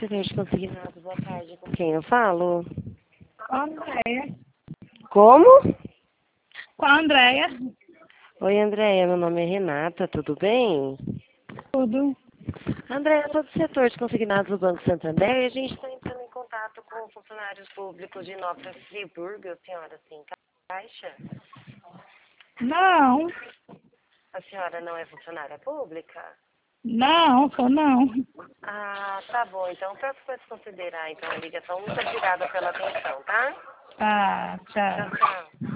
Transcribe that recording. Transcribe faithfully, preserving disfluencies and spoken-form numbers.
Setor de Consignados, boa tarde. Com quem eu falo? Com a Andréia. Como? Com a Andréia. Oi, Andréia, meu nome é Renata, tudo bem? Tudo. Andréia, eu sou do setor de consignados do Banco Santander e a gente está entrando em contato com funcionários públicos de Nova Friburgo, a senhora se encaixa? Não. A senhora não é funcionária pública? Não, sou não. Ah, tá bom, então peço para desconsiderar então a ligação muito obrigada pela atenção, tá? Tá, tchau. Tchau, tchau.